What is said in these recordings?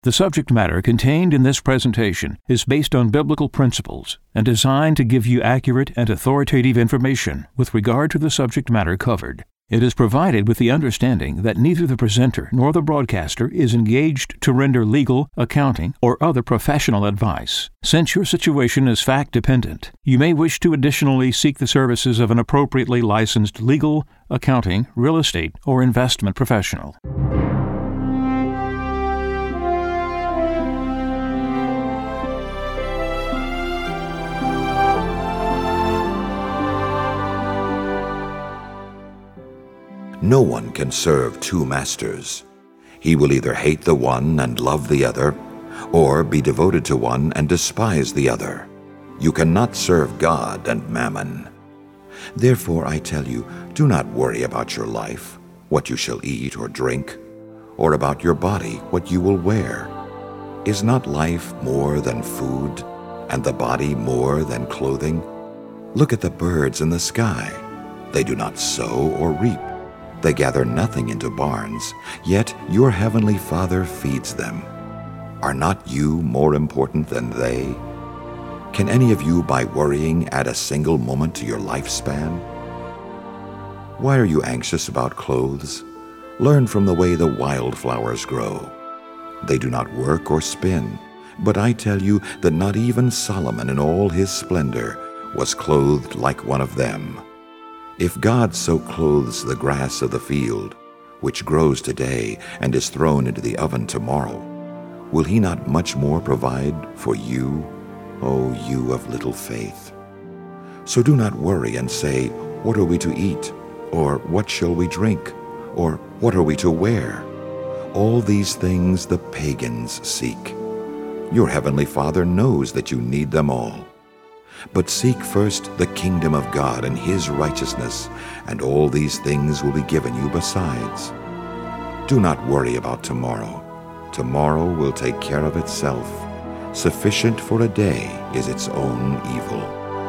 The subject matter contained in this presentation is based on biblical principles and designed to give you accurate and authoritative information with regard to the subject matter covered. It is provided with the understanding that neither the presenter nor the broadcaster is engaged to render legal, accounting, or other professional advice. Since your situation is fact-dependent, you may wish to additionally seek the services of an appropriately licensed legal, accounting, real estate, or investment professional. No one can serve two masters. He will either hate the one and love the other, or be devoted to one and despise the other. You cannot serve God and mammon. Therefore, I tell you, do not worry about your life, what you shall eat or drink, or about your body, what you will wear. Is not life more than food, and the body more than clothing? Look at the birds in the sky. They do not sow or reap. They gather nothing into barns, yet your heavenly Father feeds them. Are not you more important than they? Can any of you, by worrying, add a single moment to your lifespan? Why are you anxious about clothes? Learn from the way the wildflowers grow. They do not work or spin, but I tell you that not even Solomon in all his splendor was clothed like one of them. If God so clothes the grass of the field, which grows today and is thrown into the oven tomorrow, will he not much more provide for you, O you of little faith? So do not worry and say, what are we to eat? Or what shall we drink? Or what are we to wear? All these things the pagans seek. Your heavenly Father knows that you need them all. But seek first the kingdom of God and his righteousness, and all these things will be given you besides. Do not worry about tomorrow. Tomorrow will take care of itself. Sufficient for a day is its own evil.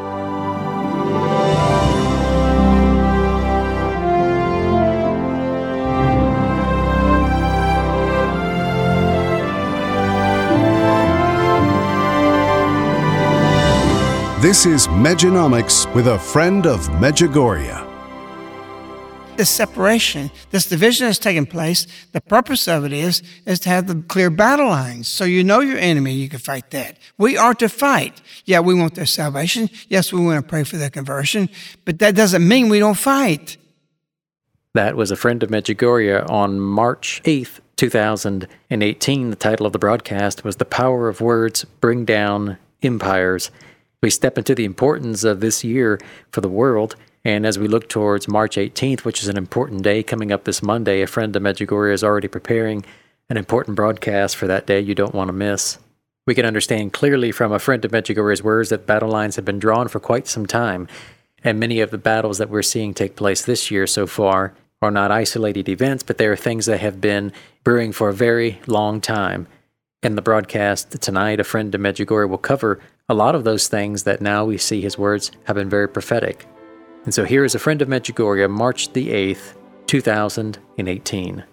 This is Mejanomics with a friend of Medjugorje. This separation, this division that's taking place, the purpose of it is to have the clear battle lines. So you know your enemy, you can fight that. We are to fight. Yeah, we want their salvation. Yes, we want to pray for their conversion. But that doesn't mean we don't fight. That was a friend of Medjugorje on March 8th, 2018. The title of the broadcast was The Power of Words Bring Down Empires. We step into the importance of this year for the world, and as we look towards March 18th, which is an important day coming up this Monday, a friend of Medjugorje is already preparing an important broadcast for that day you don't want to miss. We can understand clearly from a friend of Medjugorje's words that battle lines have been drawn for quite some time, and many of the battles that we're seeing take place this year so far are not isolated events, but they are things that have been brewing for a very long time. In the broadcast tonight, a friend of Medjugorje will cover a lot of those things that now we see his words have been very prophetic. And so here is a friend of Medjugorje, March the 8th, 2018.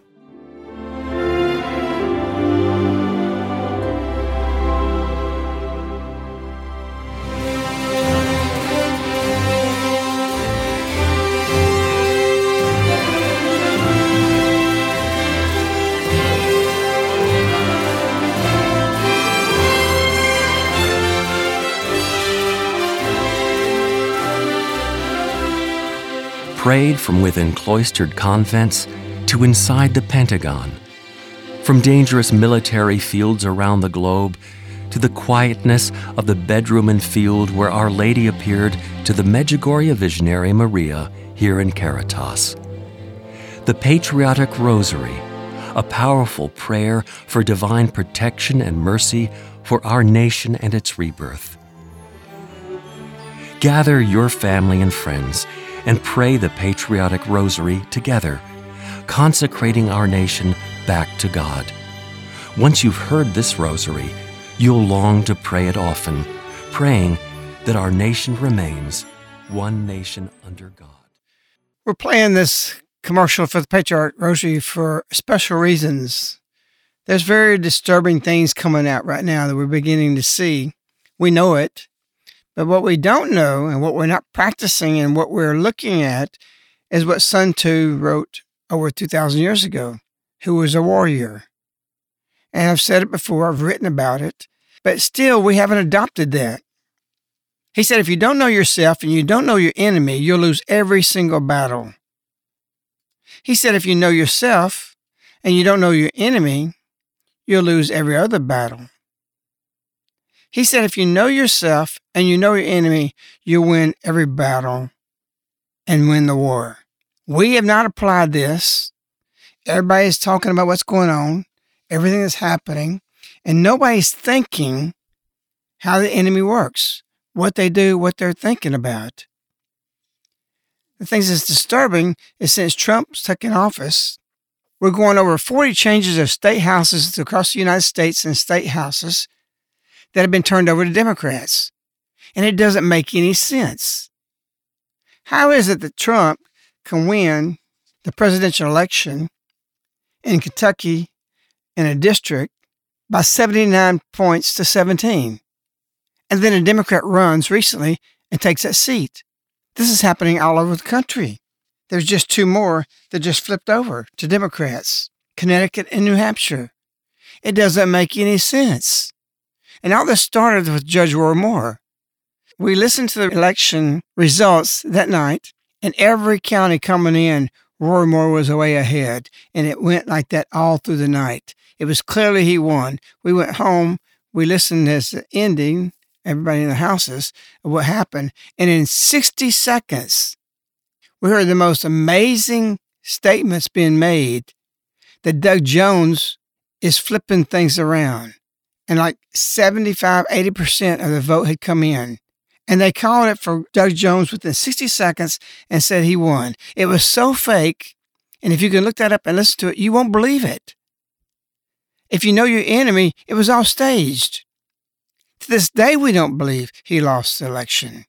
Prayed from within cloistered convents to inside the Pentagon, from dangerous military fields around the globe to the quietness of the bedroom and field where Our Lady appeared to the Medjugorje visionary Maria here in Caritas. The Patriotic Rosary, a powerful prayer for divine protection and mercy for our nation and its rebirth. Gather your family and friends and pray the Patriotic Rosary together, consecrating our nation back to God. Once you've heard this rosary, you'll long to pray it often, praying that our nation remains one nation under God. We're playing this commercial for the Patriotic Rosary for special reasons. There's very disturbing things coming out right now that we're beginning to see. We know it. But what we don't know and what we're not practicing and what we're looking at is what Sun Tzu wrote over 2,000 years ago, who was a warrior. And I've said it before, I've written about it, but still we haven't adopted that. He said, if you don't know yourself and you don't know your enemy, you'll lose every single battle. He said, if you know yourself and you don't know your enemy, you'll lose every other battle. He said, if you know yourself and you know your enemy, you'll win every battle and win the war. We have not applied this. Everybody's talking about what's going on, everything that's happening, and nobody's thinking how the enemy works, what they do, what they're thinking about. The things that's disturbing is since Trump's taken office, we're going over 40 changes of state houses across the United States and state houses that have been turned over to Democrats. And it doesn't make any sense. How is it that Trump can win the presidential election in Kentucky in a district by 79 points to 17? And then a Democrat runs recently and takes that seat. This is happening all over the country. There's just 2 more that just flipped over to Democrats, Connecticut and New Hampshire. It doesn't make any sense. And all this started with Judge Roy Moore. We listened to the election results that night, and every county coming in, Roy Moore was way ahead, and it went like that all through the night. It was clearly he won. We went home, we listened as the ending, everybody in the houses, of what happened, and in 60 seconds, we heard the most amazing statements being made that Doug Jones is flipping things around. And like 75, 80% of the vote had come in. And they called it for Doug Jones within 60 seconds and said he won. It was so fake. And if you can look that up and listen to it, you won't believe it. If you know your enemy, it was all staged. To this day, we don't believe he lost the election.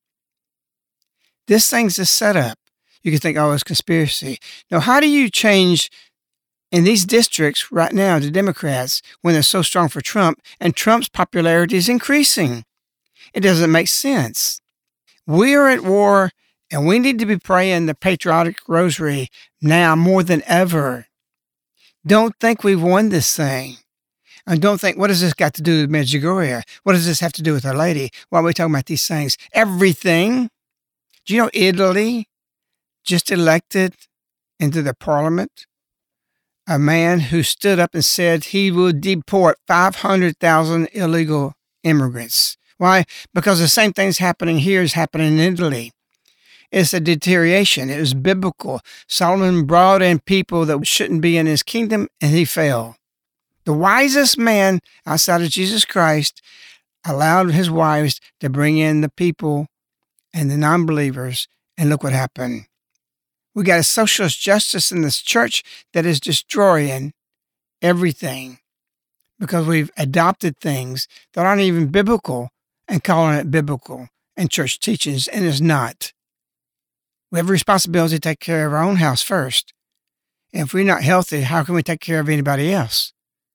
This thing's a setup. You can think, oh, it's conspiracy. Now, how do you change in these districts right now to Democrats when they're so strong for Trump and Trump's popularity is increasing? It doesn't make sense. We are at war and we need to be praying the patriotic rosary now more than ever. Don't think we've won this thing. And don't think, what does this got to do with Medjugorje? What does this have to do with Our Lady? Why are we talking about these things? Everything. Do you know Italy just elected into the parliament a man who stood up and said he would deport 500,000 illegal immigrants. Why? Because the same thing's happening here is happening in Italy. It's a deterioration. It was biblical. Solomon brought in people that shouldn't be in his kingdom, and he fell. The wisest man outside of Jesus Christ allowed his wives to bring in the people and the non-believers, and look what happened. We got a socialist justice in this church that is destroying everything because we've adopted things that aren't even biblical and calling it biblical and church teachings, and it's not. We have a responsibility to take care of our own house first. And if we're not healthy, how can we take care of anybody else?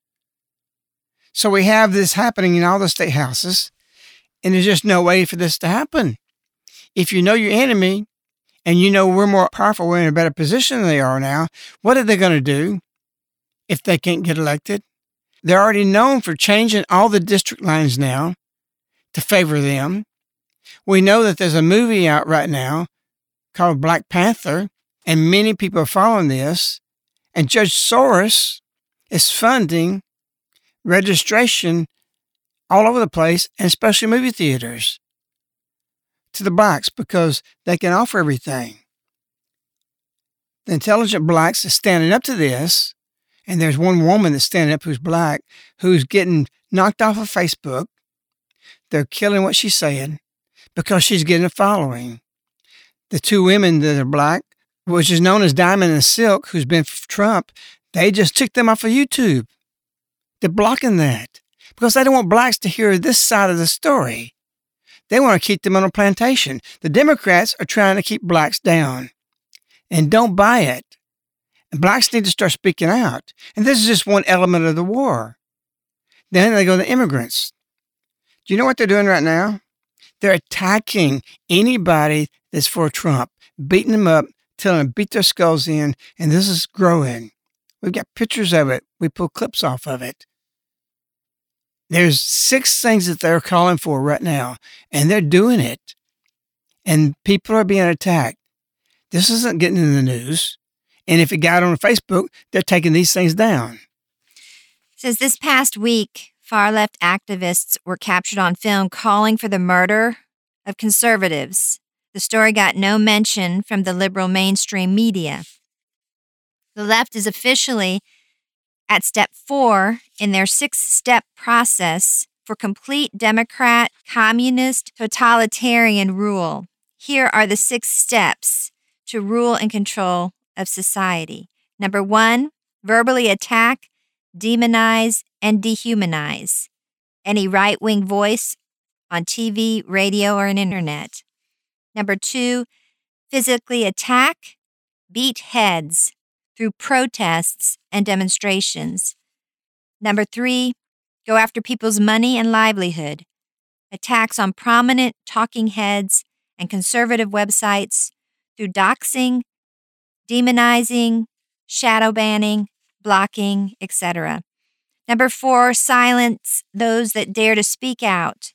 So we have this happening in all the state houses, and there's just no way for this to happen. If you know your enemy, and you know we're more powerful, we're in a better position than they are now, what are they going to do if they can't get elected? They're already known for changing all the district lines now to favor them. We know that there's a movie out right now called Black Panther, and many people are following this, and Judge Soros is funding registration all over the place, and especially movie theaters, to the blacks because they can offer everything. The intelligent blacks are standing up to this, and there's one woman that's standing up who's black, who's getting knocked off of Facebook. They're killing what she's saying because she's getting a following. The 2 women that are black, which is known as Diamond and Silk, who's been for Trump, they just took them off of YouTube. They're blocking that because they don't want blacks to hear this side of the story. They want to keep them on a plantation. The Democrats are trying to keep blacks down. And don't buy it. And blacks need to start speaking out. And this is just one element of the war. Then they go to immigrants. Do you know what they're doing right now? They're attacking anybody that's for Trump, beating them up, telling them to beat their skulls in, and this is growing. We've got pictures of it. We pull clips off of it. There's 6 things that they're calling for right now, and they're doing it. And people are being attacked. This isn't getting in the news. And if it got on Facebook, they're taking these things down. It says this past week, far-left activists were captured on film calling for the murder of conservatives. The story got no mention from the liberal mainstream media. The left is officially at step 4 in their 6-step process for complete Democrat, communist, totalitarian rule. Here are the 6 steps to rule and control of society. Number 1, verbally attack, demonize, and dehumanize any right-wing voice on TV, radio, or an internet. Number 2, physically attack, beat heads through protests and demonstrations. Number 3, go after people's money and livelihood. Attacks on prominent talking heads and conservative websites through doxing, demonizing, shadow banning, blocking, etc. Number 4, silence those that dare to speak out.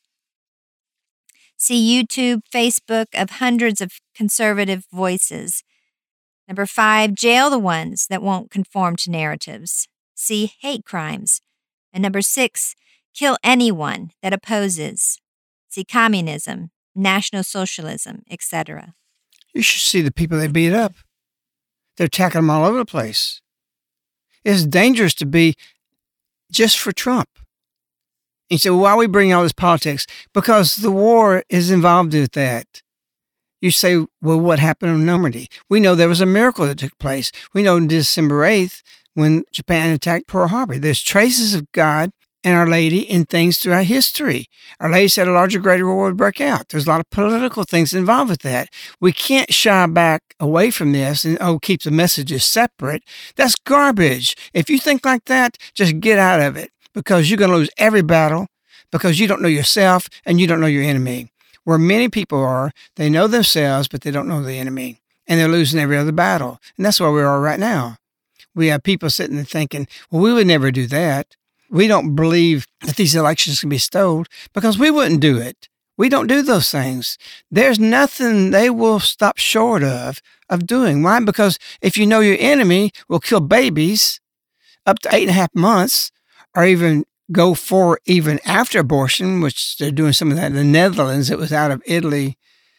See YouTube, Facebook of hundreds of conservative voices. Number 5, jail the ones that won't conform to narratives. See hate crimes. And number 6, kill anyone that opposes. See communism, National Socialism, etc. You should see the people they beat up. They're attacking them all over the place. It's dangerous to be just for Trump. And you say, well, why are we bringing all this politics? Because the war is involved with that. You say, well, what happened in Normandy? We know there was a miracle that took place. We know December 8th when Japan attacked Pearl Harbor. There's traces of God and Our Lady in things throughout history. Our Lady said a larger, greater war would break out. There's a lot of political things involved with that. We can't shy back away from this and, keep the messages separate. That's garbage. If you think like that, just get out of it because you're going to lose every battle because you don't know yourself and you don't know your enemy. Where many people are, they know themselves, but they don't know the enemy. And they're losing every other battle. And that's where we are right now. We have people sitting there thinking, well, we would never do that. We don't believe that these elections can be stolen because we wouldn't do it. We don't do those things. There's nothing they will stop short of doing. Why? Because if you know your enemy will kill babies up to 8.5 months or even go for even after abortion, which they're doing some of that in the Netherlands. It was out of Italy,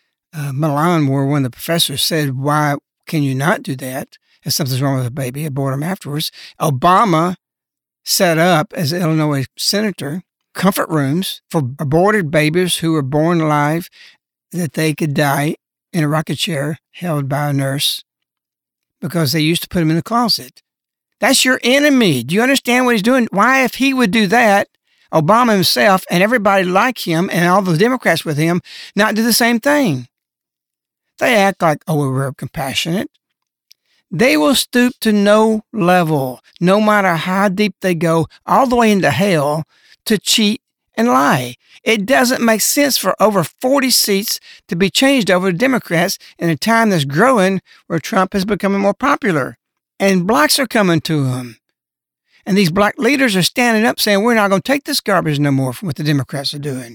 Milan, where one of the professors said, why can you not do that? If something's wrong with a baby, abort them afterwards. Obama set up, as an Illinois senator, comfort rooms for aborted babies who were born alive, that they could die in a rocket chair held by a nurse because they used to put them in the closet. That's your enemy. Do you understand what he's doing? Why, if he would do that, Obama himself and everybody like him and all the Democrats with him not do the same thing? They act like, we're compassionate. They will stoop to no level, no matter how deep they go, all the way into hell, to cheat and lie. It doesn't make sense for over 40 seats to be changed over to Democrats in a time that's growing where Trump is becoming more popular. And blacks are coming to him. And these black leaders are standing up saying, we're not going to take this garbage no more from what the Democrats are doing.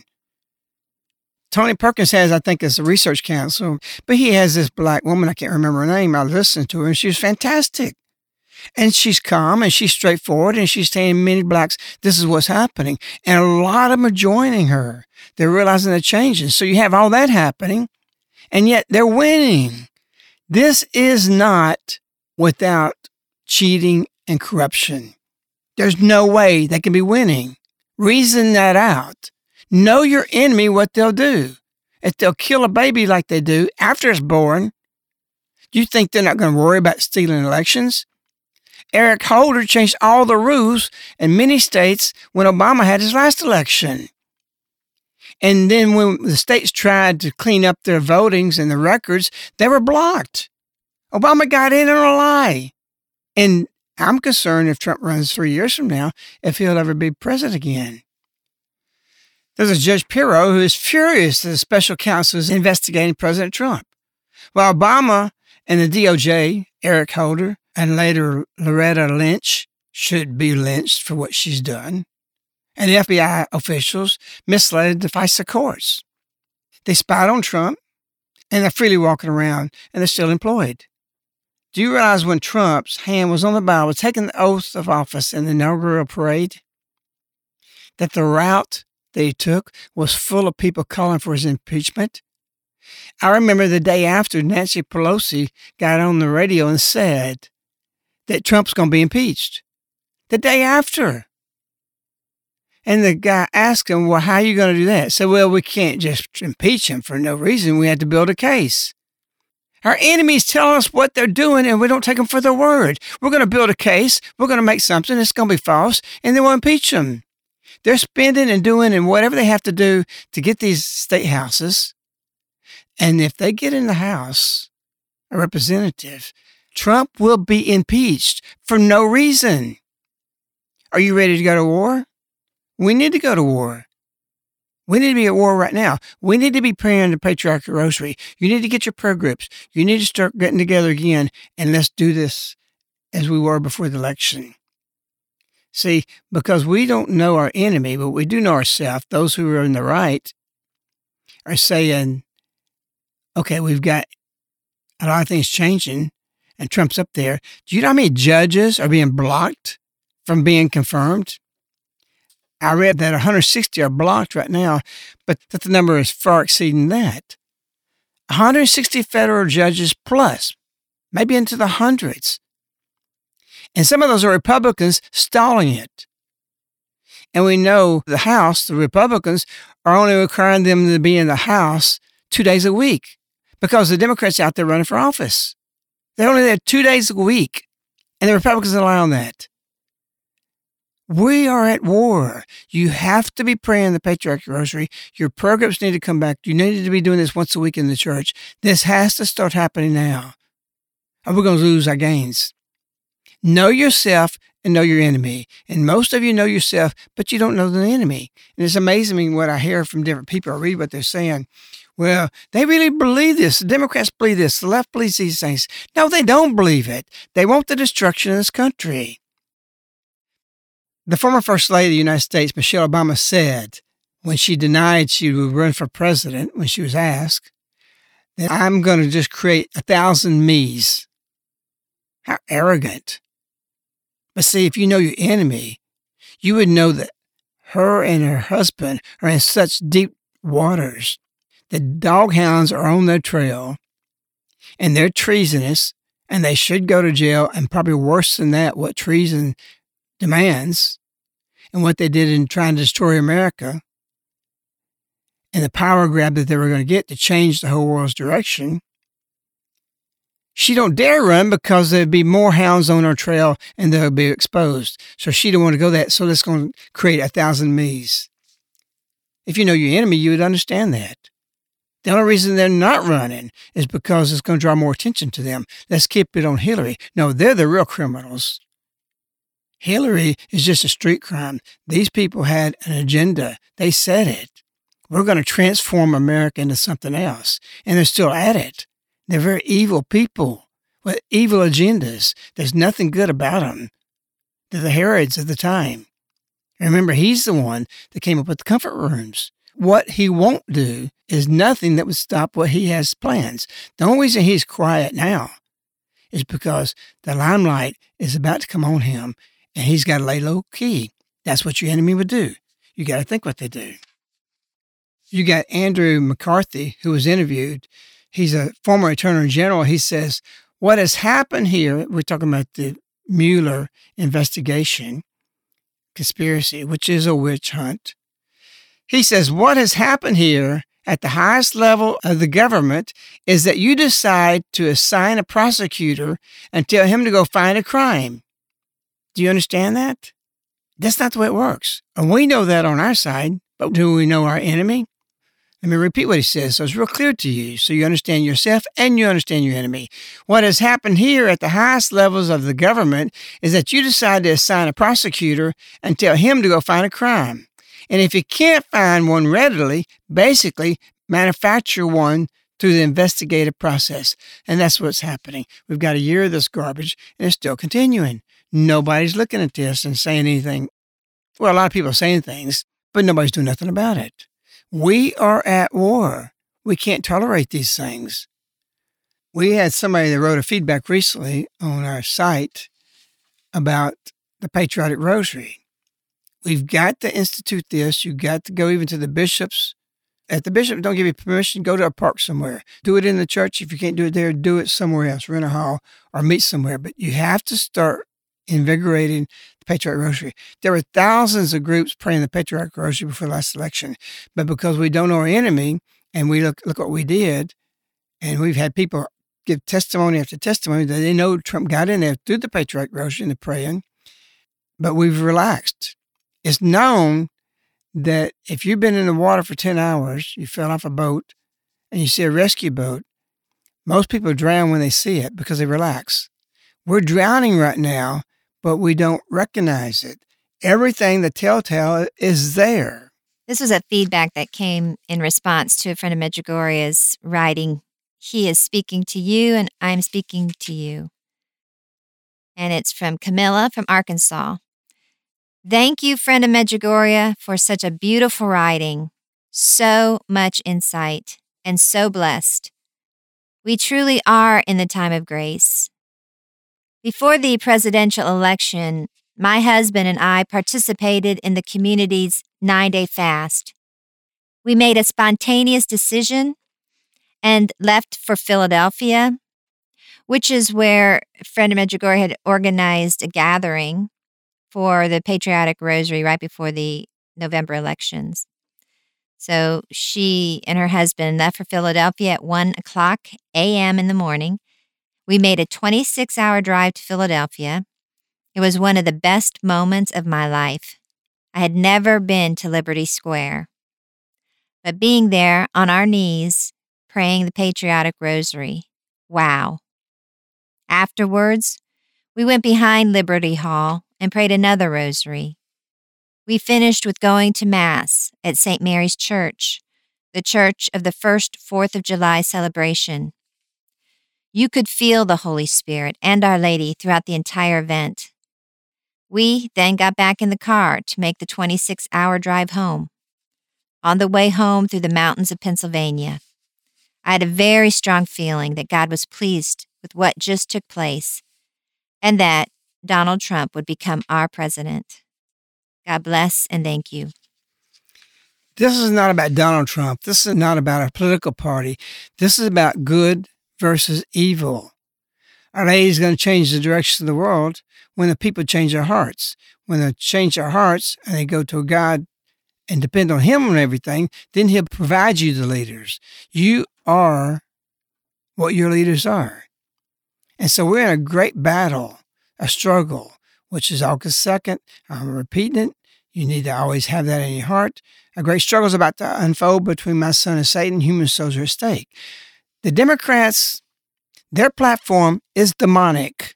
Tony Perkins has, I think, it's a research council, but he has this black woman, I can't remember her name, I listened to her, and she was fantastic. And she's calm, and she's straightforward, and she's telling many blacks, this is what's happening. And a lot of them are joining her. They're realizing they're changing. So you have all that happening, and yet they're winning. This is not without cheating and corruption. There's no way they can be winning. Reason that out. Know your enemy, what they'll do. If they'll kill a baby like they do after it's born, do you think they're not going to worry about stealing elections? Eric Holder changed all the rules in many states when Obama had his last election. And then when the states tried to clean up their votings and the records, they were blocked. Obama got in on a lie. And I'm concerned if Trump runs 3 years from now, if he'll ever be president again. There's a Judge Pirro who is furious that the special counsel is investigating President Trump. While Obama and the DOJ, Eric Holder, and later Loretta Lynch should be lynched for what she's done, and the FBI officials misled the FISA courts. They spied on Trump, and they're freely walking around, and they're still employed. Do you realize when Trump's hand was on the Bible, taking the oath of office in the inaugural parade, that the route that he took was full of people calling for his impeachment? I remember the day after Nancy Pelosi got on the radio and said that Trump's going to be impeached. The day after. And the guy asked him, well, how are you going to do that? So, well, we can't just impeach him for no reason. We had to build a case. Our enemies tell us what they're doing, and we don't take them for their word. We're going to build a case. We're going to make something that's going to be false, and then we'll impeach them. They're spending and doing and whatever they have to do to get these state houses. And if they get in the House, a representative, Trump will be impeached for no reason. Are you ready to go to war? We need to go to war. We need to be at war right now. We need to be praying the Patriarchal Rosary. You need to get your prayer groups. You need to start getting together again, and let's do this as we were before the election. See, because we don't know our enemy, but we do know ourselves, those who are in the right are saying, okay, we've got a lot of things changing, and Trump's up there. Do you know how many judges are being blocked from being confirmed? I read that 160 are blocked right now, but that the number is far exceeding that. 160 federal judges plus, maybe into the hundreds. And some of those are Republicans stalling it. And we know the House, the Republicans, are only requiring them to be in the House 2 days a week because the Democrats out there running for office. They're only there 2 days a week, and the Republicans are allowing that. We are at war. You have to be praying the Patriarchal Rosary. Your prayer groups need to come back. You need to be doing this once a week in the church. This has to start happening now, or we're going to lose our gains. Know yourself and know your enemy. And most of you know yourself, but you don't know the enemy. And it's amazing what I hear from different people. I read what they're saying. Well, they really believe this. The Democrats believe this. The left believes these things. No, they don't believe it. They want the destruction of this country. The former First Lady of the United States, Michelle Obama, said when she denied she would run for president, when she was asked, that I'm going to just create 1,000 me's. How arrogant. But see, if you know your enemy, you would know that her and her husband are in such deep waters. The doghounds are on their trail, and they're treasonous, and they should go to jail, and probably worse than that, what treason demands, and what they did in trying to destroy America, and the power grab that they were going to get to change the whole world's direction. She don't dare run because there'd be more hounds on her trail and they'll be exposed. So she don't want to go that. So that's going to create 1,000 me's. If you know your enemy, you would understand that. The only reason they're not running is because it's going to draw more attention to them. Let's keep it on Hillary. No, they're the real criminals. Hillary is just a street crime. These people had an agenda. They said it. We're going to transform America into something else. And they're still at it. They're very evil people with evil agendas. There's nothing good about them. They're the Herods of the time. Remember, he's the one that came up with the comfort rooms. What he won't do is nothing that would stop what he has plans. The only reason he's quiet now is because the limelight is about to come on him, and he's got to lay low key. That's what your enemy would do. You got to think what they do. You got Andrew McCarthy, who was interviewed. He's a former Attorney General. He says, what has happened here, we're talking about the Mueller investigation, conspiracy, which is a witch hunt. He says, what has happened here at the highest level of the government is that you decide to assign a prosecutor and tell him to go find a crime. Do you understand that? That's not the way it works. And we know that on our side, but do we know our enemy? Let me repeat what he says so it's real clear to you, so you understand yourself and you understand your enemy. What has happened here at the highest levels of the government is that you decide to assign a prosecutor and tell him to go find a crime. And if you can't find one readily, basically manufacture one through the investigative process. And that's what's happening. We've got a year of this garbage, and it's still continuing. Nobody's looking at this and saying anything. Well, a lot of people are saying things, but nobody's doing nothing about it. We are at war. We can't tolerate these things. We had somebody that wrote a feedback recently on our site about the Patriotic Rosary. We've got to institute this. You've got to go even to the bishops. If the bishop don't give you permission, go to a park somewhere. Do it in the church. If you can't do it there, do it somewhere else. Rent a hall or meet somewhere. But you have to start invigorating the Patriotic Rosary. There were thousands of groups praying the Patriotic Rosary before the last election. But because we don't know our enemy, and we look what we did, and we've had people give testimony after testimony that they know Trump got in there through the Patriotic Rosary and the praying, but we've relaxed. It's known that if you've been in the water for 10 hours, you fell off a boat, and you see a rescue boat, most people drown when they see it because they relax. We're drowning right now, but we don't recognize it. Everything, the telltale, is there. This was a feedback that came in response to a friend of Medjugorje's writing, "He is speaking to you, and I'm speaking to you." And it's from Camilla from Arkansas. "Thank you, friend of Medjugorje, for such a beautiful writing. So much insight, and so blessed. We truly are in the time of grace. Before the presidential election, my husband and I participated in the community's 9-day fast. We made a spontaneous decision and left for Philadelphia, which is where friend of Medjugorje had organized a gathering for the Patriotic Rosary right before the November elections. So she and her husband left for Philadelphia at 1:00 a.m. in the morning. We made a 26-hour drive to Philadelphia. It was one of the best moments of my life. I had never been to Liberty Square. But being there on our knees, praying the Patriotic Rosary, wow. Afterwards, we went behind Liberty Hall and prayed another rosary. We finished with going to Mass at St. Mary's Church, the church of the first 4th of July celebration. You could feel the Holy Spirit and Our Lady throughout the entire event. We then got back in the car to make the 26-hour drive home. On the way home through the mountains of Pennsylvania, I had a very strong feeling that God was pleased with what just took place and that Donald Trump would become our president. God bless and thank you." This is not about Donald Trump. This is not about a political party. This is about good versus evil. Our Lady's going to change the direction of the world when the people change their hearts. When they change their hearts and they go to God and depend on Him on everything, then He'll provide you the leaders. You are what your leaders are. And so we're in a great battle, a struggle, which is August 2nd. I'm repeating it. You need to always have that in your heart. A great struggle is about to unfold between my son and Satan. Human souls are at stake. The Democrats, their platform is demonic.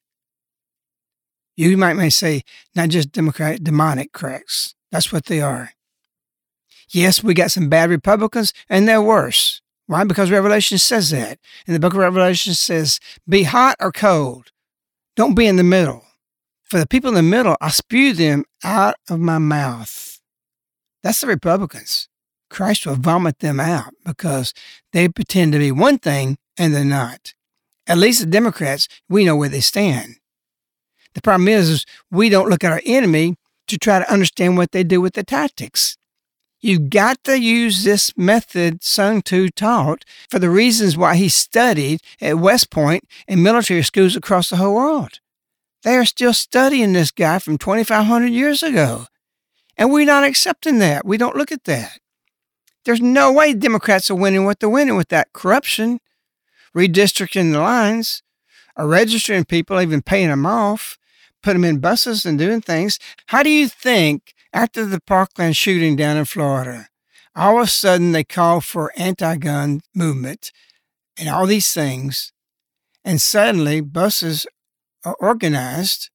You might say, not just Democrat, demonic cracks. That's what they are. Yes, we got some bad Republicans, and they're worse. Why? Because Revelation says that. And the book of Revelation says, be hot or cold. Don't be in the middle. For the people in the middle, I spew them out of my mouth. That's the Republicans. Christ will vomit them out because they pretend to be one thing and they're not. At least the Democrats, we know where they stand. The problem is we don't look at our enemy to try to understand what they do with the tactics. You've got to use this method Sun Tzu taught for the reasons why he studied at West Point and military schools across the whole world. They are still studying this guy from 2,500 years ago. And we're not accepting that. We don't look at that. There's no way Democrats are winning what they're winning with that corruption, redistricting the lines, or registering people, even paying them off, put them in buses and doing things. How do you think after the Parkland shooting down in Florida, All of a sudden, they call for anti-gun movement and all these things. And suddenly, buses are organized,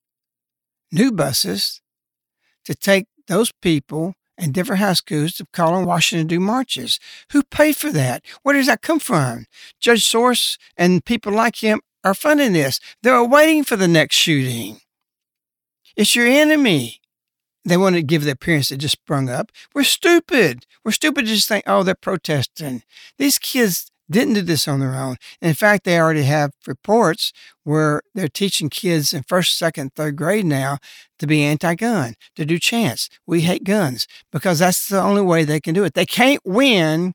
new buses, to take those people and different high schools to call on Washington to do marches. Who paid for that? Where does that come from? Judge Soros and people like him are funding this. They're waiting for the next shooting. It's your enemy. They want to give the appearance that just sprung up. We're stupid. We're stupid to just think, oh, they're protesting. These kids didn't do this on their own. In fact, they already have reports where they're teaching kids in first, second, third grade now to be anti-gun, to do chants. We hate guns, because that's the only way they can do it. They can't win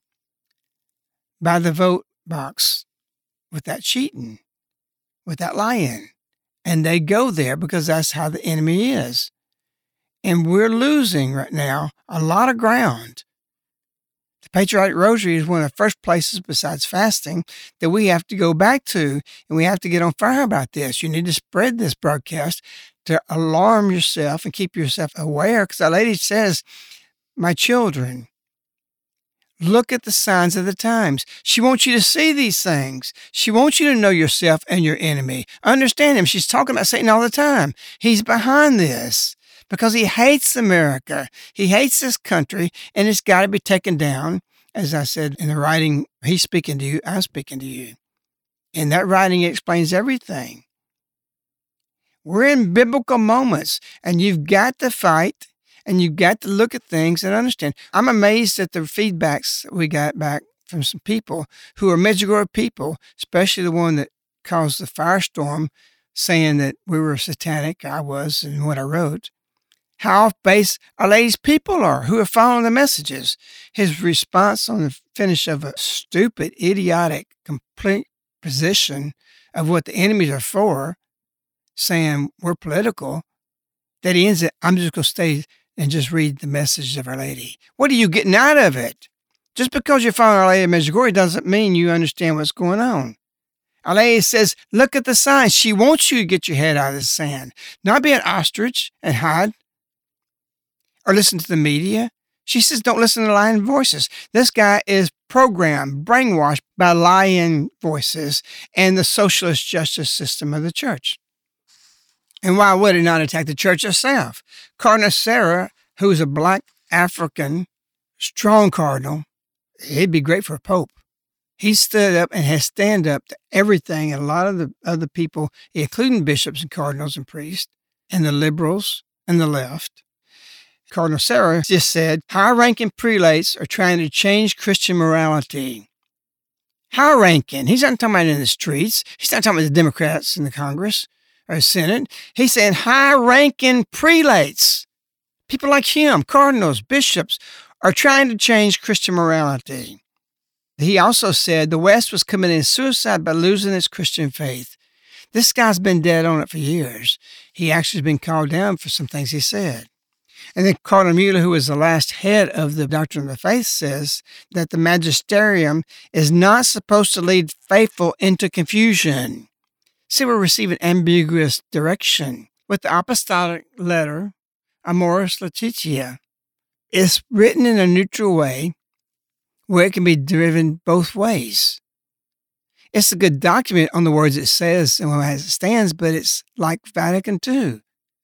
by the vote box without cheating, without lying. And they go there because that's how the enemy is. And we're losing right now a lot of ground. The Patriotic Rosary is one of the first places besides fasting that we have to go back to, and we have to get on fire about this. You need to spread this broadcast to alarm yourself and keep yourself aware, because Our Lady says, my children, look at the signs of the times. She wants you to see these things. She wants you to know yourself and your enemy. Understand him. She's talking about Satan all the time. He's behind this because he hates America. He hates this country, and it's got to be taken down. As I said in the writing, he's speaking to you, I'm speaking to you. In that writing, it explains everything. We're in biblical moments, and you've got to fight, and you've got to look at things and understand. I'm amazed at the feedbacks we got back from some people who are Medjugorje people, especially the one that caused the firestorm, saying that we were satanic. I was, and what I wrote. How off base Our Lady's people are who are following the messages. His response on the finish of a stupid, idiotic, complete position of what the enemies are for, saying we're political, that he ends it, I'm just going to stay and just read the message of Our Lady. What are you getting out of it? Just because you're following Our Lady of Medjugorje doesn't mean you understand what's going on. Our Lady says, look at the signs. She wants you to get your head out of the sand, not be an ostrich and hide or listen to the media. She says, don't listen to lying voices. This guy is programmed, brainwashed by lying voices and the socialist justice system of the church. And why would he not attack the church herself? Cardinal Sarah, who is a black African, strong cardinal, he'd be great for a pope. He stood up and has stand up to everything, and a lot of the other people, including bishops and cardinals and priests, and the liberals and the left. Cardinal Sarah just said, high-ranking prelates are trying to change Christian morality. High-ranking. He's not talking about in the streets. He's not talking about the Democrats in the Congress or the Senate. He's saying high-ranking prelates, people like him, cardinals, bishops, are trying to change Christian morality. He also said the West was committing suicide by losing its Christian faith. This guy's been dead on it for years. He actually has been called down for some things he said. And then Cardinal Mueller, who is the last head of the Doctrine of the Faith, says that the magisterium is not supposed to lead faithful into confusion. See, we're receiving ambiguous direction. With the apostolic letter, Amoris Laetitia, it's written in a neutral way where it can be driven both ways. It's a good document on the words it says and as it stands, but it's like Vatican II.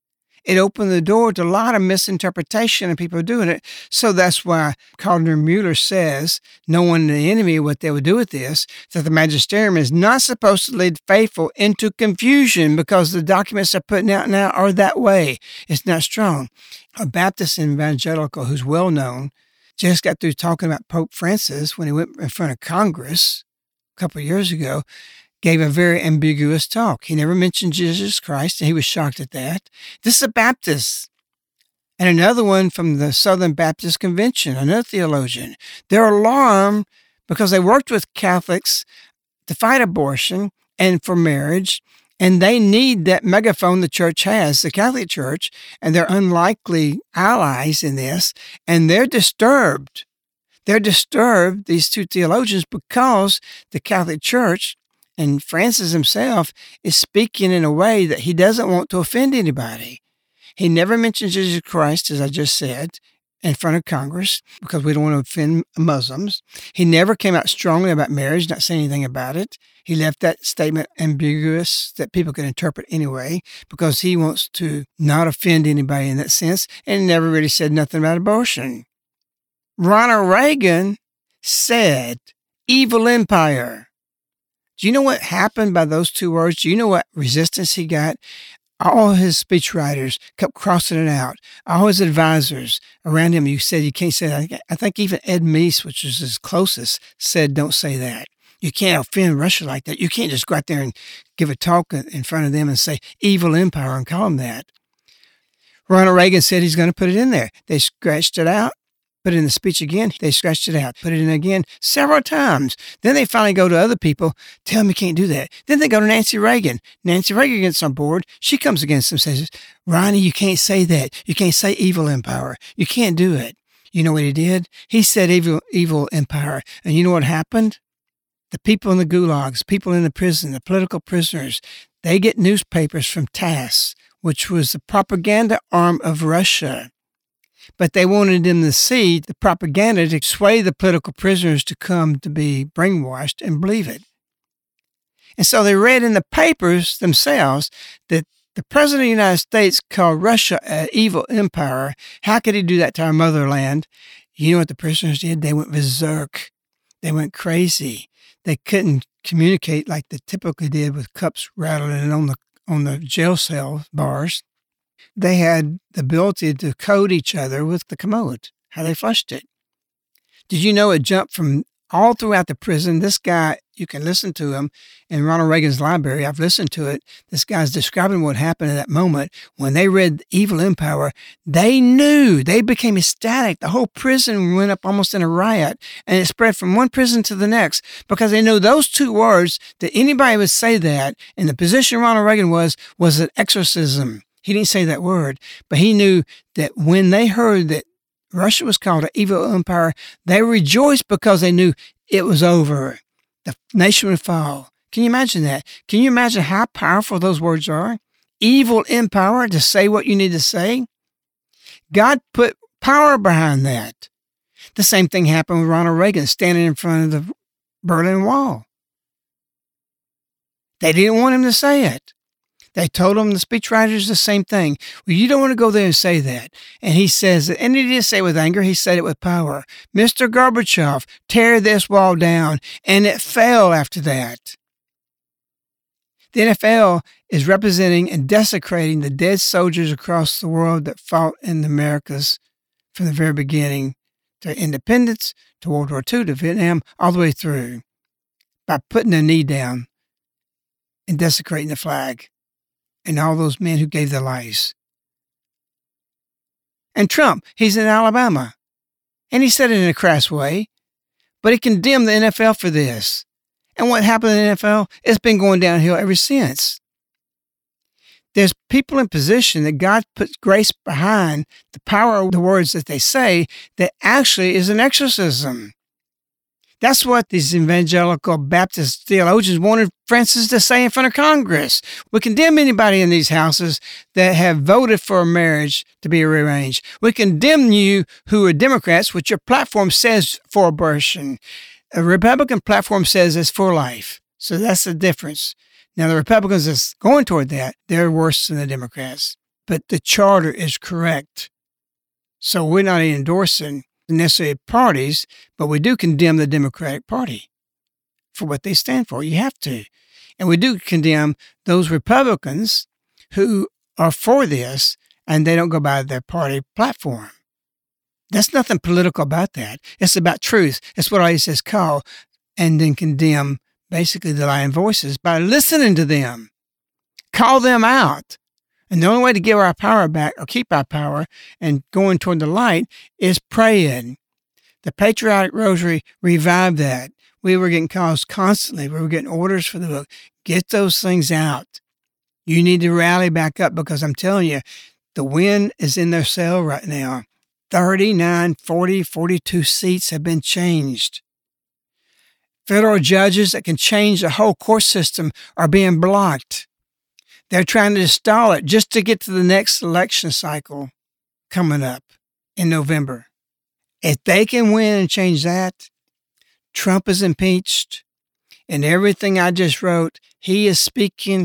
It opened the door to a lot of misinterpretation and people doing it. So that's why Cardinal Mueller says, knowing the enemy, what they would do with this, that the magisterium is not supposed to lead faithful into confusion because the documents they're putting out now are that way. It's not strong. A Baptist evangelical who's well known just got through talking about Pope Francis when he went in front of Congress a couple of years ago, gave a very ambiguous talk. He never mentioned Jesus Christ, and he was shocked at that. This is a Baptist. And another one from the Southern Baptist Convention, another theologian. They're alarmed because they worked with Catholics to fight abortion and for marriage, and they need that megaphone the church has, the Catholic Church, and they're unlikely allies in this, and they're disturbed. They're disturbed, these two theologians, because the Catholic Church and Francis himself is speaking in a way that he doesn't want to offend anybody. He never mentions Jesus Christ, as I just said, in front of Congress because we don't want to offend Muslims. He never came out strongly about marriage, not saying anything about it. He left that statement ambiguous that people can interpret anyway because he wants to not offend anybody in that sense, and never really said nothing about abortion. Ronald Reagan said, evil empire. Do you know what happened by those two words? Do you know what resistance he got? All his speechwriters kept crossing it out. All his advisors around him, you said you can't say that. I think even Ed Meese, which is his closest, said don't say that. You can't offend Russia like that. You can't just go out there and give a talk in front of them and say evil empire and call them that. Ronald Reagan said he's going to put it in there. They scratched it out. Put it in the speech again. They scratched it out. Put it in again several times. Then they finally go to other people. Tell them you can't do that. Then they go to Nancy Reagan. Nancy Reagan gets on board. She comes against them and says, Ronnie, you can't say that. You can't say evil empire. You can't do it. You know what he did? He said evil empire. And you know what happened? The people in the gulags, people in the prison, the political prisoners, they get newspapers from TASS, which was the propaganda arm of Russia. But they wanted them to see the propaganda to sway the political prisoners to come to be brainwashed and believe it. And so they read in the papers themselves that the president of the United States called Russia an evil empire. How could he do that to our motherland? You know what the prisoners did? They went berserk. They went crazy. They couldn't communicate like they typically did with cups rattling on the jail cell bars. They had the ability to code each other with the commode, how they flushed it. Did you know it jumped from all throughout the prison? This guy, you can listen to him in Ronald Reagan's library. I've listened to it. This guy's describing what happened at that moment. When they read Evil Empire, they knew. They became ecstatic. The whole prison went up almost in a riot, and it spread from one prison to the next because they knew those two words, that anybody would say that, and the position Ronald Reagan was an exorcism. He didn't say that word, but he knew that when they heard that Russia was called an evil empire, they rejoiced because they knew it was over. The nation would fall. Can you imagine that? Can you imagine how powerful those words are? Evil empire, to say what you need to say. God put power behind that. The same thing happened with Ronald Reagan standing in front of the Berlin Wall. They didn't want him to say it. They told him, the speechwriters, the same thing. Well, you don't want to go there and say that. And he says it, and he didn't say it with anger, he said it with power. Mr. Gorbachev, tear this wall down. And it fell after that. The NFL is representing and desecrating the dead soldiers across the world that fought in the Americas from the very beginning to independence, to World War II, to Vietnam, all the way through, by putting their knee down and desecrating the flag. And all those men who gave their lives. And Trump, he's in Alabama. And he said it in a crass way, but he condemned the NFL for this. And what happened in the NFL? It's been going downhill ever since. There's people in position that God puts grace behind the power of the words that they say that actually is an exorcism. That's what these evangelical Baptist theologians wanted Francis to say in front of Congress. We condemn anybody in these houses that have voted for a marriage to be rearranged. We condemn you who are Democrats, which your platform says for abortion. A Republican platform says it's for life. So that's the difference. Now, the Republicans that's going toward that, they're worse than the Democrats. But the charter is correct. So we're not endorsing necessarily parties, but we do condemn the Democratic Party for what they stand for. You have to. And we do condemn those Republicans who are for this and they don't go by their party platform. There's nothing political about that. It's about truth. It's what I says call and then condemn basically the lying voices by listening to them. Call them out. And the only way to give our power back or keep our power and going toward the light is praying. The Patriotic Rosary revived that. We were getting calls constantly. We were getting orders for the book. Get those things out. You need to rally back up because I'm telling you, the wind is in their sail right now. 39, 40, 42 seats have been changed. Federal judges that can change the whole court system are being blocked. They're trying to stall it just to get to the next election cycle coming up in November. If they can win and change that, Trump is impeached, and everything I just wrote, he is speaking,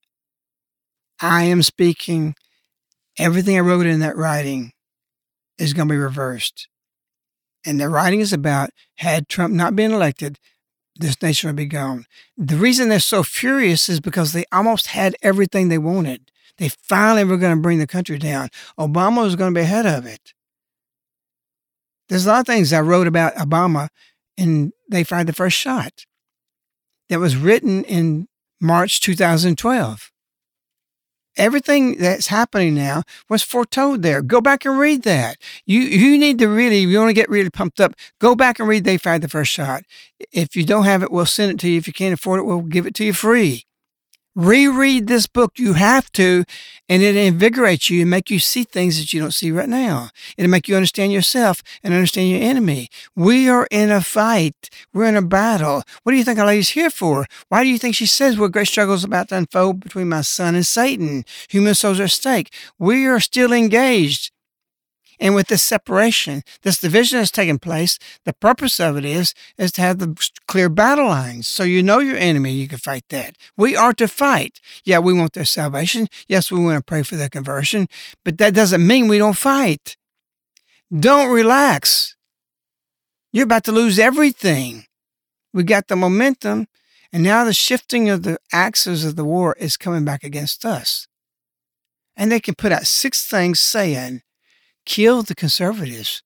I am speaking, everything I wrote in that writing is going to be reversed. And the writing is about, had Trump not been elected, this nation would be gone. The reason they're so furious is because they almost had everything they wanted. They finally were going to bring the country down. Obama was going to be ahead of it. There's a lot of things I wrote about Obama, and they fired the first shot. That was written in March 2012. Everything that's happening now was foretold there. Go back and read that. You need to really, if you want to get really pumped up, go back and read They Fired the First Shot. If you don't have it, we'll send it to you. If you can't afford it, we'll give it to you free. Reread this book. You have to, and it invigorates you and make you see things that you don't see right now. It'll make you understand yourself and understand your enemy. We are in a fight. We're in a battle. What do you think our lady's here for? Why do you think she says what great struggle is about to unfold between my son and Satan? Human souls are at stake. We are still engaged. And with this separation, this division that's taking place, the purpose of it is to have the clear battle lines. So you know your enemy, you can fight that. We are to fight. Yeah, we want their salvation. Yes, we want to pray for their conversion. But that doesn't mean we don't fight. Don't relax. You're about to lose everything. We got the momentum, and now the shifting of the axes of the war is coming back against us. And they can put out 6 things saying, kill the conservatives.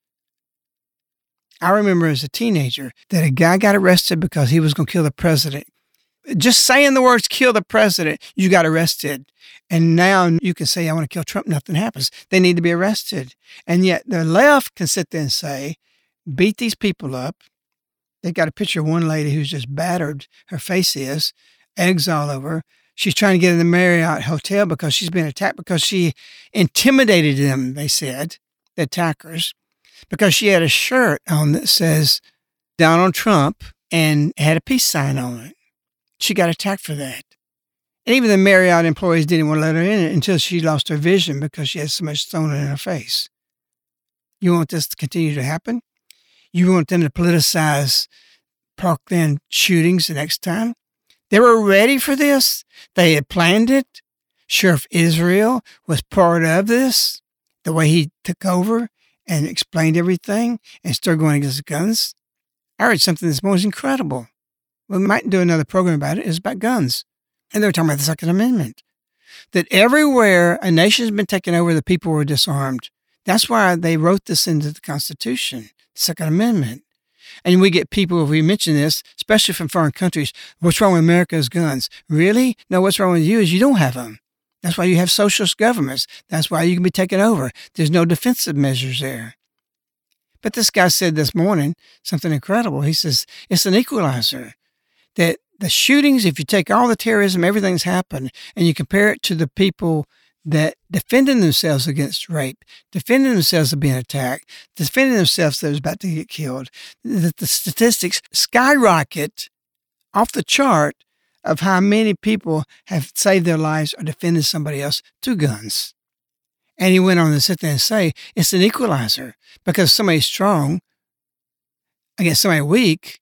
I remember as a teenager that a guy got arrested because he was going to kill the president. Just saying the words, kill the president, you got arrested. And now you can say, I want to kill Trump, nothing happens. They need to be arrested. And yet the left can sit there and say, beat these people up. They got a picture of one lady who's just battered. Her face is, eggs all over. She's trying to get in the Marriott Hotel because she's been attacked because she intimidated them, they said, the attackers, because she had a shirt on that says Donald Trump and had a peace sign on it. She got attacked for that. And even the Marriott employees didn't want to let her in until she lost her vision because she had so much stone in her face. You want this to continue to happen? You want them to politicize Parkland shootings the next time? They were ready for this. They had planned it. Sheriff Israel was part of this. The way he took over and explained everything and started going against guns. I heard something this morning was incredible. We might do another program about it. It's about guns. And they were talking about the Second Amendment. That everywhere a nation's been taken over, the people were disarmed. That's why they wrote this into the Constitution, the Second Amendment. And we get people, if we mention this, especially from foreign countries, what's wrong with America's guns? Really? No, what's wrong with you is you don't have them. That's why you have socialist governments. That's why you can be taken over. There's no defensive measures there. But this guy said this morning something incredible. He says, it's an equalizer. That the shootings, if you take all the terrorism, everything's happened, and you compare it to the people that defending themselves against rape, defending themselves of being attacked, defending themselves that was about to get killed, the statistics skyrocket off the chart of how many people have saved their lives or defended somebody else through guns. And he went on to sit there and say, it's an equalizer because somebody's strong against somebody weak,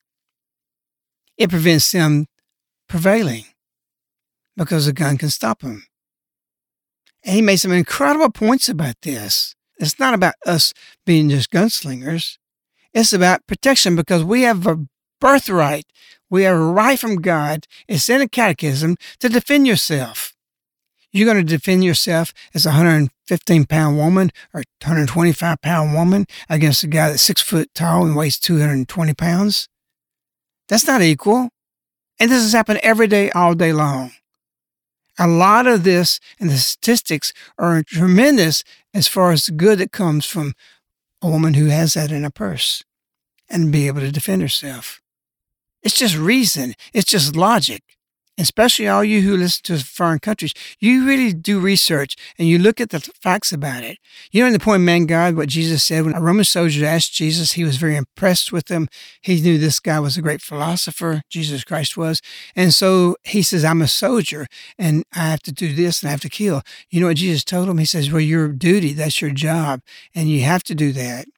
it prevents them prevailing because a gun can stop them. And he made some incredible points about this. It's not about us being just gunslingers. It's about protection because we have a birthright. We have a right from God. It's in a catechism to defend yourself. You're going to defend yourself as a 115-pound woman or 125-pound woman against a guy that's 6 foot tall and weighs 220 pounds? That's not equal. And this has happened every day, all day long. A lot of this and the statistics are tremendous as far as the good that comes from a woman who has that in her purse and be able to defend herself. It's just reason. It's just logic. Especially all you who listen to foreign countries, you really do research and you look at the facts about it. You know, in the point of man God, what Jesus said, when a Roman soldier asked Jesus, he was very impressed with him. He knew this guy was a great philosopher, Jesus Christ was. And so he says, I'm a soldier and I have to do this and I have to kill. You know what Jesus told him? He says, well, your duty, that's your job. And you have to do that.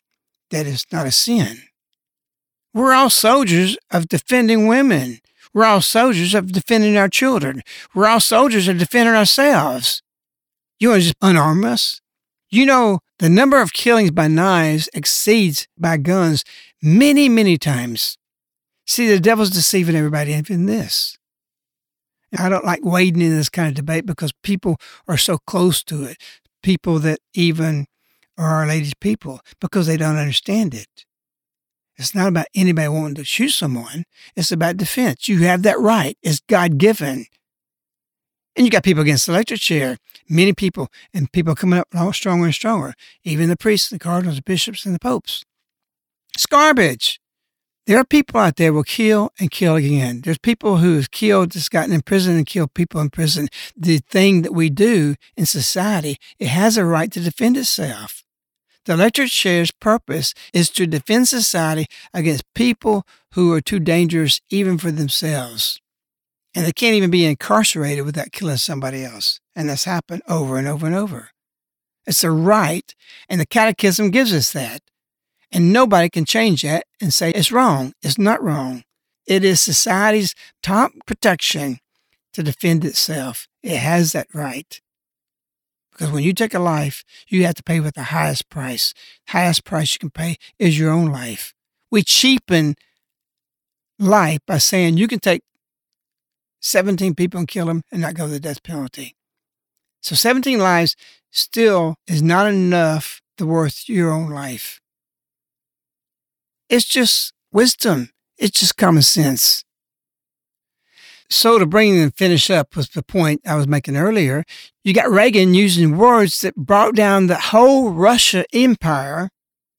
that it's not a sin. We're all soldiers of defending women. We're all soldiers of defending our children. We're all soldiers of defending ourselves. You want to just unarm us? You know, the number of killings by knives exceeds by guns many, many times. See, the devil's deceiving everybody in this. I don't like wading in this kind of debate because people are so close to it. People that even are Our Lady's people, because they don't understand it. It's not about anybody wanting to shoot someone. It's about defense. You have that right. It's God-given. And you got people against the electric chair. Many people, and people coming up stronger and stronger. Even the priests, the cardinals, the bishops, and the popes. It's garbage. There are people out there who will kill and kill again. There's people who have killed, just gotten in prison and killed people in prison. The thing that we do in society, it has a right to defend itself. The electric chair's purpose is to defend society against people who are too dangerous even for themselves. And they can't even be incarcerated without killing somebody else. And that's happened over and over and over. It's a right, and the Catechism gives us that. And nobody can change that and say it's wrong. It's not wrong. It is society's top protection to defend itself. It has that right. Because when you take a life, you have to pay with the highest price. Highest price you can pay is your own life. We cheapen life by saying you can take 17 people and kill them and not go to the death penalty. So 17 lives still is not enough to worth your own life. It's just wisdom. It's just common sense. So to bring and finish up with the point I was making earlier, you got Reagan using words that brought down the whole Russia empire.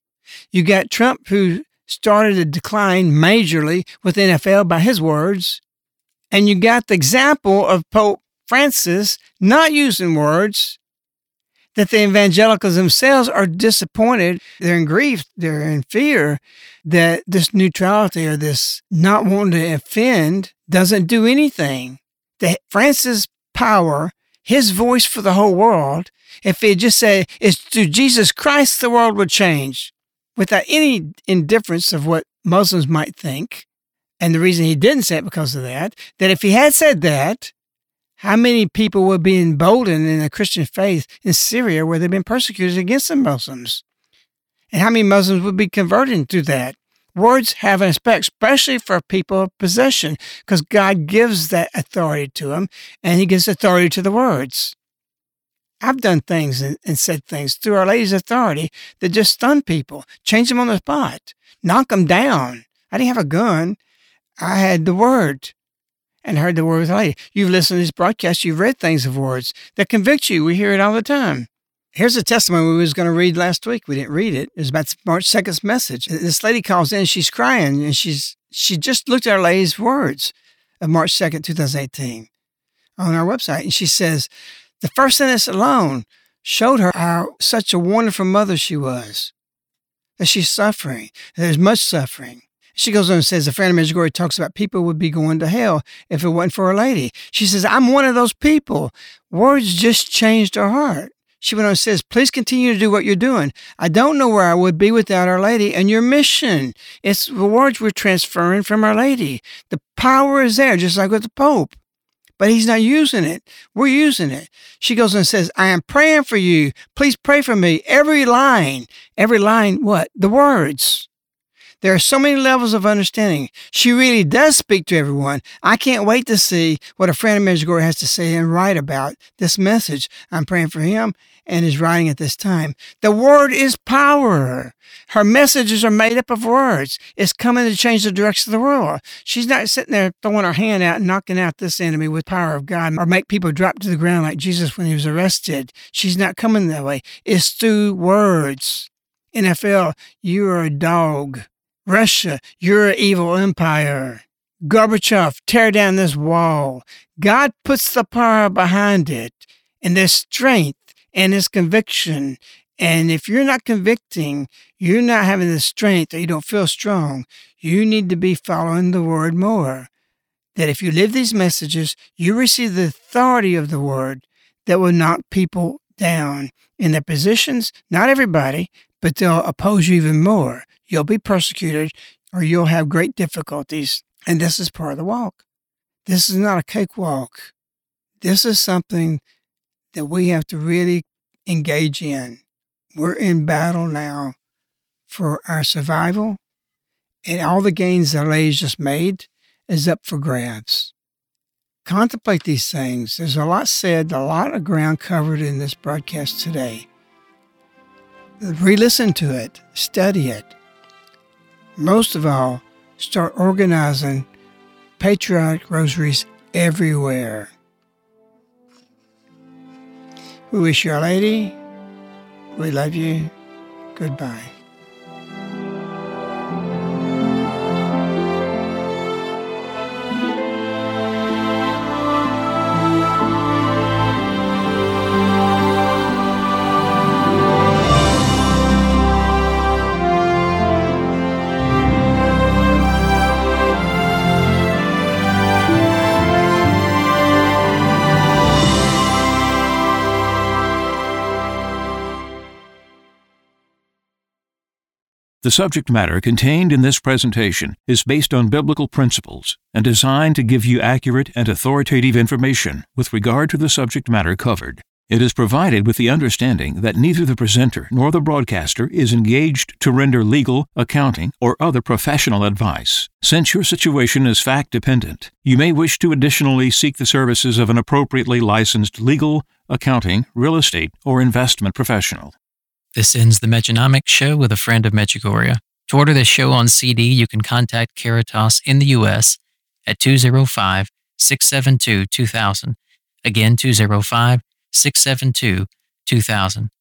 You got Trump, who started a decline majorly with the NFL by his words. And you got the example of Pope Francis not using words that the evangelicals themselves are disappointed. They're in grief. They're in fear that this neutrality or this not wanting to offend doesn't do anything. That Francis' power, his voice for the whole world, if he just said, it's through Jesus Christ the world would change, without any indifference of what Muslims might think. And the reason he didn't say it because of that if he had said that, how many people would be emboldened in the Christian faith in Syria where they've been persecuted against the Muslims? And how many Muslims would be converted through that? Words have an effect, especially for people of possession, because God gives that authority to them, and he gives authority to the words. I've done things and said things through Our Lady's authority that just stun people, change them on the spot, knock them down. I didn't have a gun. I had the word. And heard the word of the Lady. You've listened to this broadcast, you've read things of words that convict you. We hear it all the time. Here's a testimony we was going to read last week. We didn't read it. It was about March 2nd's message. This lady calls in, she's crying, and she just looked at Our Lady's words of March 2nd, 2018 on our website. And she says, the first sentence alone showed her how such a wonderful mother she was, that she's suffering, that there's much suffering. She goes on and says, a friend of Medjugorje talks about people would be going to hell if it wasn't for Our Lady. She says, I'm one of those people. Words just changed her heart. She went on and says, please continue to do what you're doing. I don't know where I would be without Our Lady and your mission. It's the words we're transferring from Our Lady. The power is there, just like with the Pope. But he's not using it. We're using it. She goes on and says, I am praying for you. Please pray for me. Every line, what? The words. There are so many levels of understanding. She really does speak to everyone. I can't wait to see what a friend of Medjugorje has to say and write about this message. I'm praying for him and his writing at this time. The word is power. Her messages are made up of words. It's coming to change the direction of the world. She's not sitting there throwing her hand out and knocking out this enemy with power of God or make people drop to the ground like Jesus when he was arrested. She's not coming that way. It's through words. NFL, you are a dog. Russia, you're an evil empire. Gorbachev, tear down this wall. God puts the power behind it, and there's strength, and there's conviction. And if you're not convicting, you're not having the strength, or you don't feel strong, you need to be following the word more. That if you live these messages, you receive the authority of the word that will knock people down in their positions. Not everybody, but they'll oppose you even more. You'll be persecuted or you'll have great difficulties. And this is part of the walk. This is not a cakewalk. This is something that we have to really engage in. We're in battle now for our survival, and all the gains that ladies just made is up for grabs. Contemplate these things. There's a lot said, a lot of ground covered in this broadcast today. Re-listen to it, study it. Most of all, start organizing patriotic rosaries everywhere. We wish you a lady. We love you. Goodbye. The subject matter contained in this presentation is based on biblical principles and designed to give you accurate and authoritative information with regard to the subject matter covered. It is provided with the understanding that neither the presenter nor the broadcaster is engaged to render legal, accounting, or other professional advice. Since your situation is fact-dependent, you may wish to additionally seek the services of an appropriately licensed legal, accounting, real estate, or investment professional. This ends the Mejanomics Show with a friend of Medjugorje. To order this show on CD, you can contact Caritas in the U.S. at 205-672-2000. Again, 205-672-2000.